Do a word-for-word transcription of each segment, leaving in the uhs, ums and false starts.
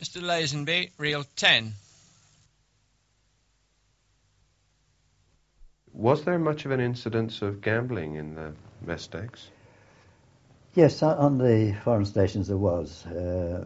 Mister Lazenby, reel ten. Was there much of an incidence of gambling in the mess decks? Yes, on the foreign stations there was. Uh,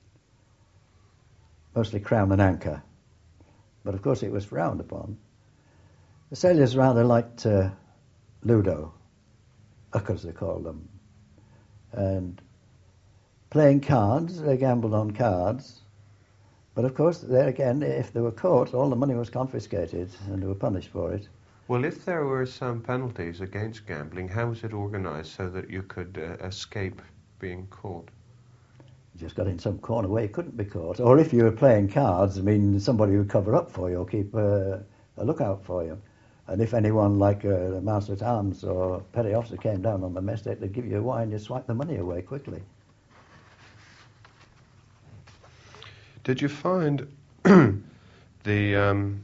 mostly Crown and Anchor. But of course it was frowned upon. The sailors rather liked uh, Ludo, uckers they called them. And playing cards, they gambled on cards. But of course, there again, if they were caught, all the money was confiscated and they were punished for it. Well, if there were some penalties against gambling, how was it organised so that you could uh, escape being caught? You just got in some corner where you couldn't be caught. Or if you were playing cards, I mean, somebody would cover up for you or keep uh, a lookout for you. And if anyone like uh, the Master at Arms or Petty Officer came down on the mess deck, they'd give you a wine, you'd swipe the money away quickly. Did you find the um,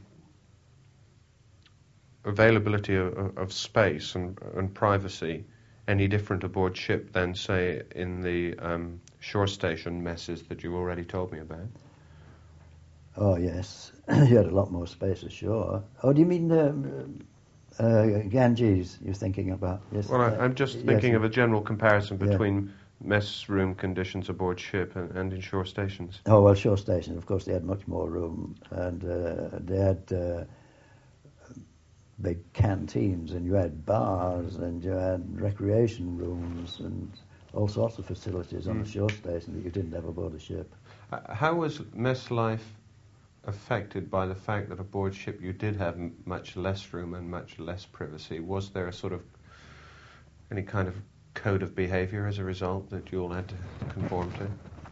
availability of, of space and, and privacy any different aboard ship than, say, in the um, shore station messes that you already told me about? Oh, yes. You had a lot more space ashore. Oh, do you mean um, uh, Ganges you're thinking about? Yes. Well, I, uh, I'm just yes, thinking of a general comparison yeah. between mess room conditions aboard ship and, and in shore stations. Oh, well, shore stations, of course, they had much more room. And uh, they had uh, big canteens, and you had bars, and you had recreation rooms, and all sorts of facilities on Mm. the shore station that you didn't have aboard a ship. Uh, how was mess life affected by the fact that aboard ship you did have m- much less room and much less privacy? Was there a sort of any kind of code of behaviour as a result that you all had to conform to?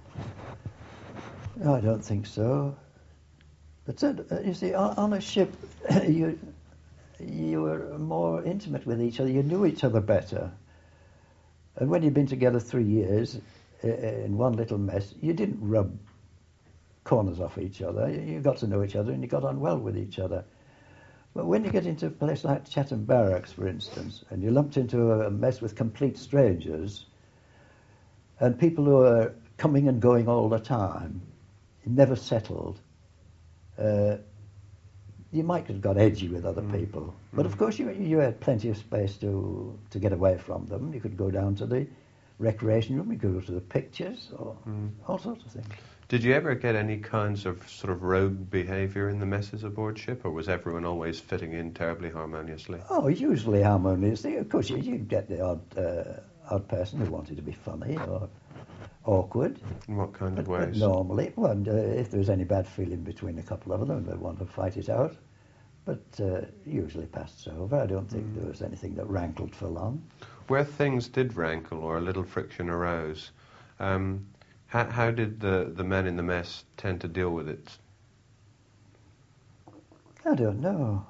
No, I don't think so. But uh, you see, on, on a ship, you you were more intimate with each other. You knew each other better. And when you'd been together three years uh, in one little mess, you didn't rub corners off each other. You got to know each other and you got on well with each other. But when you get into a place like Chatham Barracks, for instance, and you're lumped into a mess with complete strangers and people who are coming and going all the time, never settled, uh, you might have got edgy with other Mm. people. But Mm. of course you you had plenty of space to, to get away from them. You could go down to the recreation room, you could go to the pictures, or Mm. all sorts of things. Did you ever get any kinds of sort of rogue behaviour in the messes aboard ship, or was everyone always fitting in terribly harmoniously? Oh, usually harmoniously. Of course, you, you get the odd uh, odd person who wanted to be funny or awkward. In what kind But, of but ways? normally, well, and, uh, if there was any bad feeling between a couple of them, they'd want to fight it out. But uh, usually passed over. I don't think Mm. there was anything that rankled for long. Where things did rankle or a little friction arose, um, how, how did the, the men in the mess tend to deal with it? I don't know.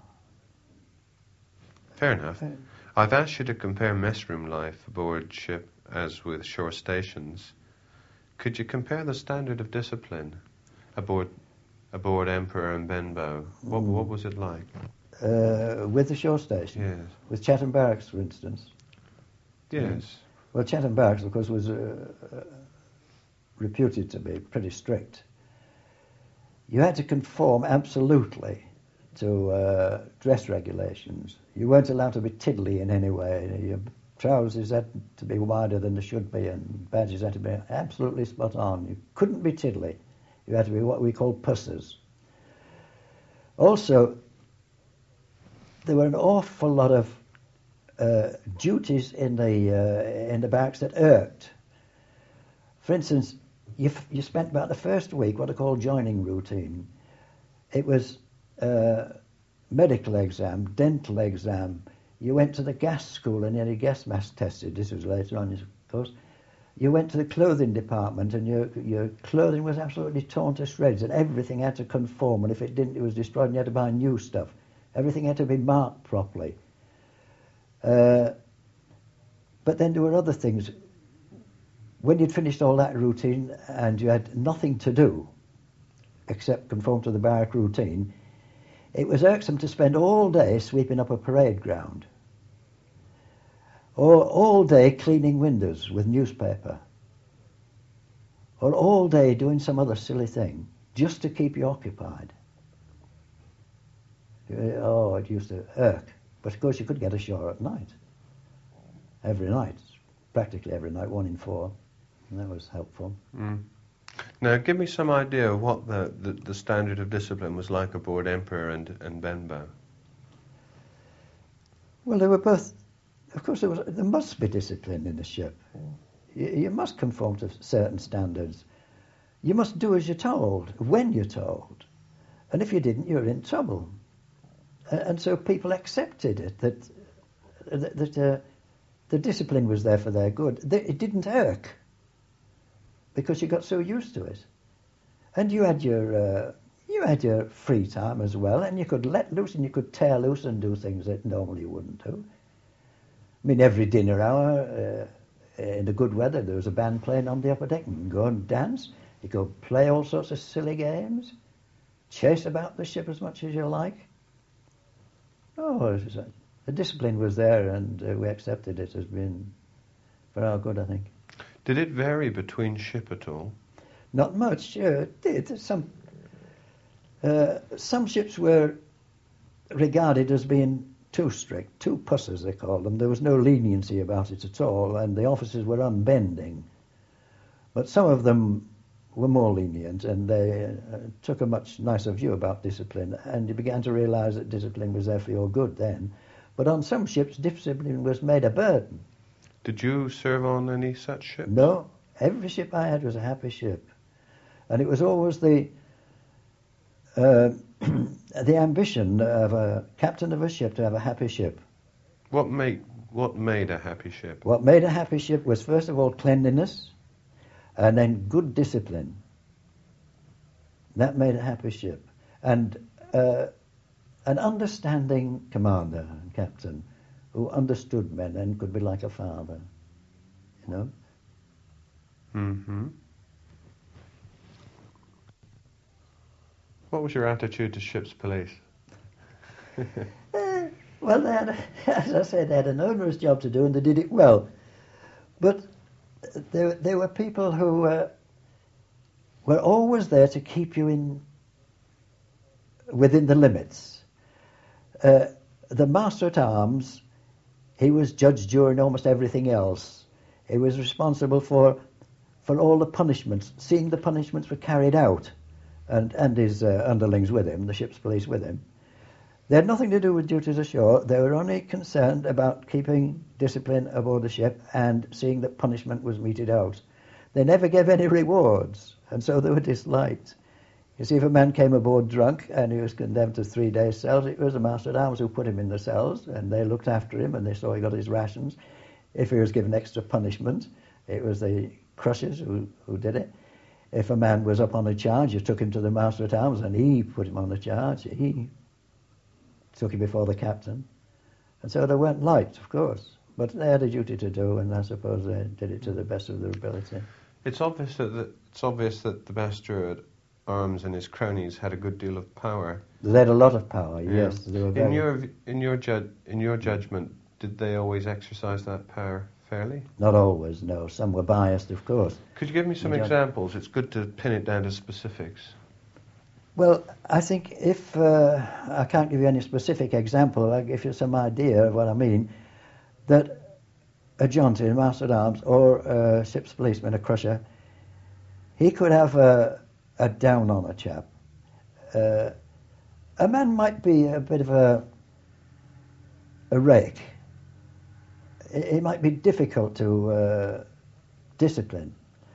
Fair enough. Uh, I've asked you to compare messroom life aboard ship as with shore stations. Could you compare the standard of discipline aboard aboard Emperor and Benbow? What, Mm. what was it like? Uh, with the shore station, Yes. with Chatham Barracks, for instance. Yes. Well, Chatham Barracks, of course, was uh, uh, reputed to be pretty strict. You had to conform absolutely to uh, dress regulations. You weren't allowed to be tiddly in any way. Your trousers had to be wider than they should be, and badges had to be absolutely spot on. You couldn't be tiddly. You had to be what we call pussers. Also, there were an awful lot of uh, duties in the uh, in the barracks that irked. For instance, you, f- you spent about the first week what I call joining routine. It was uh, medical exam, dental exam. You went to the gas school and you had your gas mask tested. This was later on, of course. You went to the clothing department and your your clothing was absolutely torn to shreds and everything had to conform, and if it didn't, it was destroyed and you had to buy new stuff. Everything had to be marked properly. Uh, but then there were other things. When you'd finished all that routine and you had nothing to do except conform to the barrack routine, it was irksome to spend all day sweeping up a parade ground, or all day cleaning windows with newspaper, or all day doing some other silly thing just to keep you occupied. Oh, it used to irk. But of course you could get ashore at night. Every night. Practically every night, one in four. And that was helpful. Mm. Now, give me some idea of what the, the, the standard of discipline was like aboard Emperor and, and Benbow. Well, they were both... Of course, there, was, there must be discipline in a ship. You, you must conform to certain standards. You must do as you're told, when you're told. And if you didn't, you're in trouble. Uh, and so people accepted it, that, that, that uh, the discipline was there for their good. They, it didn't irk, because you got so used to it. And you had your uh, you had your free time as well, and you could let loose and you could tear loose and do things that normally you wouldn't do. I mean, every dinner hour, uh, in the good weather, there was a band playing on the upper deck. You can go and dance. You could play all sorts of silly games, chase about the ship as much as you like. Oh, it was a, the discipline was there, and uh, we accepted it as being for our good, I think. Did it vary between ship at all? Not much. Uh, it did. Some uh, some ships were regarded as being too strict, too pussers they called them. There was no leniency about it at all, and the officers were unbending. But some of them were more lenient, and they uh, took a much nicer view about discipline, and you began to realise that discipline was there for your good then. But on some ships, discipline was made a burden. Did you serve on any such ships? No. Every ship I had was a happy ship. And it was always the uh, the ambition of a captain of a ship to have a happy ship. What made what made a happy ship? What made a happy ship was, first of all, cleanliness, and then good discipline. That made a happy ship. And uh, an understanding commander and captain who understood men and could be like a father, you know. Mm-hmm. What was your attitude to ship's police? uh, well, they had, as I said, they had an onerous job to do, and they did it well. But there, there were people who uh, were always there to keep you in within the limits. Uh, the master-at-arms, he was judge, jury, and almost everything else. He was responsible for for all the punishments, seeing the punishments were carried out, and, and his uh, underlings with him, the ship's police with him. They had nothing to do with duties ashore. They were only concerned about keeping discipline aboard the ship and seeing that punishment was meted out. They never gave any rewards, and so they were disliked. You see, if a man came aboard drunk and he was condemned to three days' cells, it was the master-at-arms who put him in the cells, and they looked after him, and they saw he got his rations. If he was given extra punishment, it was the crushers who, who did it. If a man was up on a charge, you took him to the master-at-arms, and he put him on a charge. He took him before the captain. And so they weren't liked, of course, but they had a duty to do, and I suppose they did it to the best of their ability. It's obvious that the, it's obvious that the master-at-arms and his cronies had a good deal of power. They had a lot of power, Yeah. yes. They were very... In your in your ju- in your judgment, did they always exercise that power fairly? Not always, no. Some were biased, of course. Could you give me some Judge- examples? It's good to pin it down to specifics. Well, I think if uh, I can't give you any specific example, I'll give you some idea of what I mean, that a Jaunty, a master-at-arms, or a ship's policeman, a crusher, he could have a, a down on a chap. Uh, a man might be a bit of a, a rake. It might be difficult to uh, discipline.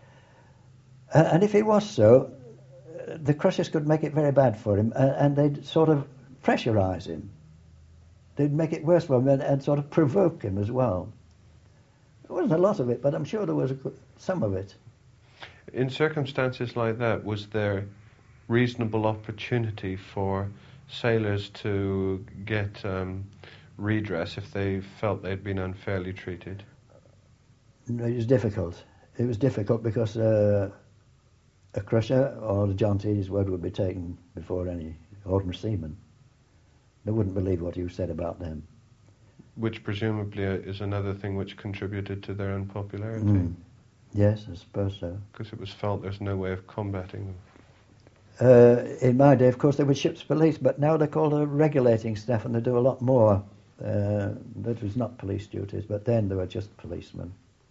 Uh, and if he was so, uh, the crushers could make it very bad for him, uh, and they'd sort of pressurise him. They'd make it worse for him and, and sort of provoke him as well. There wasn't a lot of it, but I'm sure there was a, good- some of it. In circumstances like that, was there reasonable opportunity for sailors to get um, redress if they felt they'd been unfairly treated? No, it was difficult. It was difficult because uh, a crusher or the Jaunty, his word would be taken before any ordinary seaman. They wouldn't believe what you said about them. Which presumably is another thing which contributed to their unpopularity. Mm. Yes, I suppose so. Because it was felt there's no way of combating them. Uh, in my day, of course, they were ship's police, but now they're called a regulating staff, and they do a lot more. Uh, that was not police duties, but then they were just policemen.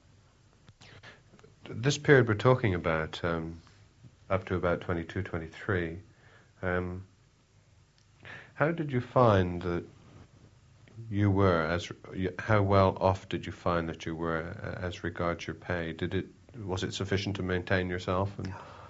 This period we're talking about, um, up to about twenty-two, twenty-three, um, how did you find that you were, as how well off did you find that you were uh, as regards your pay? Did it was it sufficient to maintain yourself? And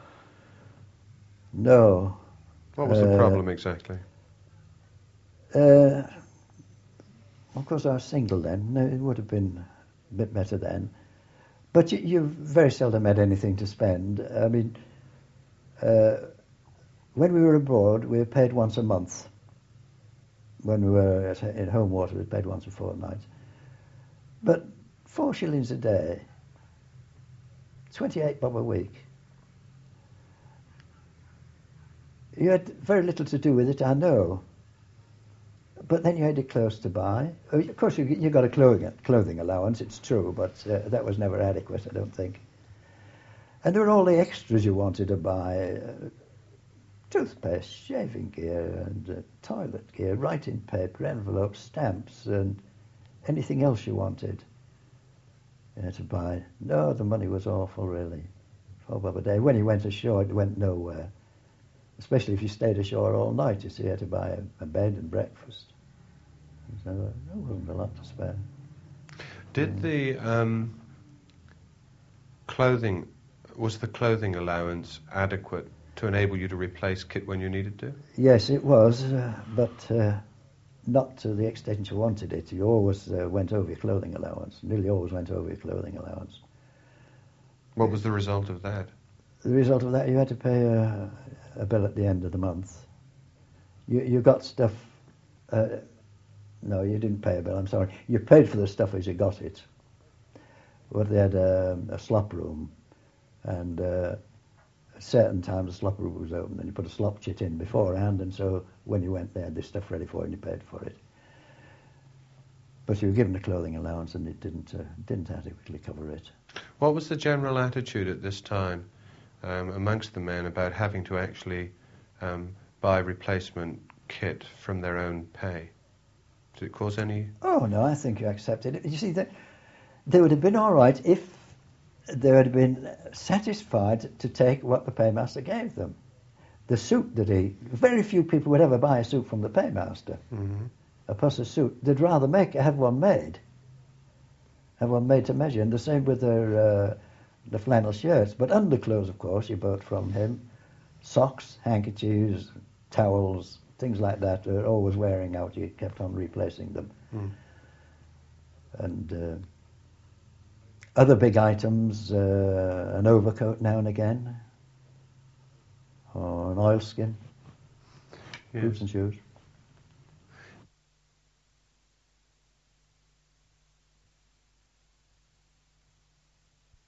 no. what was uh, the problem exactly? Uh, of course, I was single then. No, it would have been a bit better then. But you, you very seldom had anything to spend. I mean, uh, when we were abroad, we were paid once a month. When we were at, in home water, we were paid once a fortnight. But four shillings a day, twenty-eight bob a week. You had very little to do with it, I know. But then you had your clothes to buy. Of course, you, you got a clothing, clothing allowance, it's true, but uh, that was never adequate, I don't think. And there were all the extras you wanted to buy. Uh, toothpaste, shaving gear, and uh, toilet gear, writing paper, envelopes, stamps, and anything else you wanted uh, to buy. No, the money was awful, really. Four bob a day. When you went ashore, it went nowhere. Especially if you stayed ashore all night, you see, you had to buy a, a bed and breakfast. So uh, there wasn't a lot to spare. Did the um, clothing, was the clothing allowance adequate to enable you to replace kit when you needed to? Yes, it was, uh, but uh, not to the extent you wanted it. You always uh, went over your clothing allowance. Nearly always went over your clothing allowance. What was the result of that? The result of that, you had to pay a, a bill at the end of the month. You, you got stuff... Uh, no, you didn't pay a bill, I'm sorry. You paid for the stuff as you got it. But they had a, a slop room, and uh, at certain times the slop room was open, and you put a slop chit in beforehand, and so when you went, they had this stuff ready for you, and you paid for it. But you were given a clothing allowance, and it didn't uh, didn't adequately cover it. What was the general attitude at this time um, amongst the men about having to actually um, buy replacement kit from their own pay? Did it cause any... Oh, no, I think you accepted it. You see, that they would have been all right if they would have been satisfied to take what the paymaster gave them. The suit that he... Very few people would ever buy a suit from the paymaster. Mm-hmm. A puss a suit. They'd rather make have one made. Have one made to measure. And the same with their uh, the flannel shirts. But underclothes, of course, you bought from him. Socks, handkerchiefs, towels, things like that are always wearing out. You kept on replacing them. Mm. And uh, other big items, uh, an overcoat now and again, or an oilskin, Yes. boots and shoes.